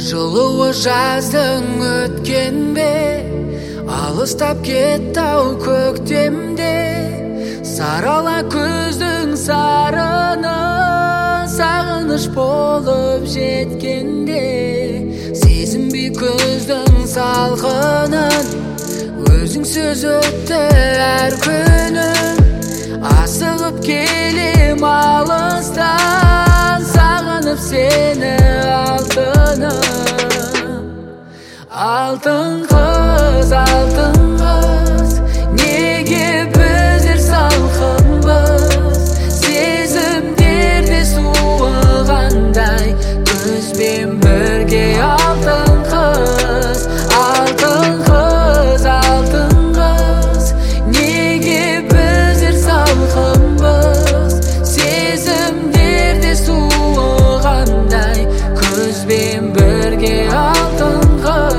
Жылуы жаздың өткен бе, алыстап кетті ау көктемде. Сарала күздің сарыны, сағыныш болып жеткенде. Сезінбей күздің салқынын, өзің сөз өтті әр күнің. Асығып келем алыстан, сағынып сені алтыным. Алтын қыз, неге біздер салқынбыз? Сезімдерде суығандай, күзбен бірге алтын қыз. Алтын қыз, неге біздер салқынбыз? Сезімдерде суығандай, күзбен бірге алтын қыз.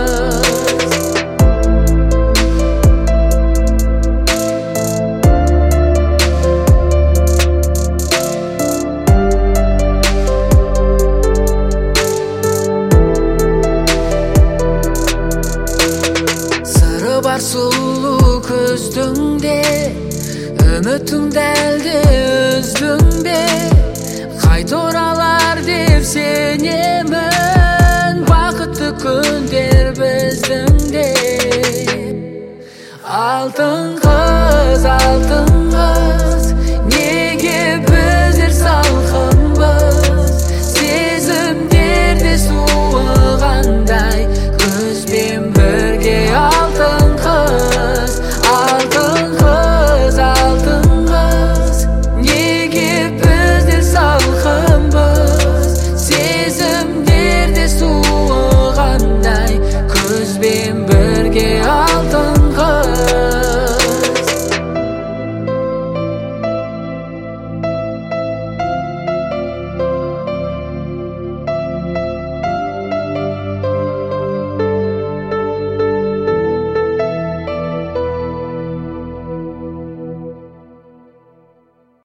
Сыры бар сұлу күздің де, үмітіңді әлде үздің бе? Қайт оралар деп сенемін, бақытты күндер біздің де. Алтын қыз, неге біздер салқынбыз? Сезімдерде суығандай, күзбен бірге алтын қыз. Алтын қыз, неге біздер салқынбыз? Сезімдерде суығандай, күзбен бірге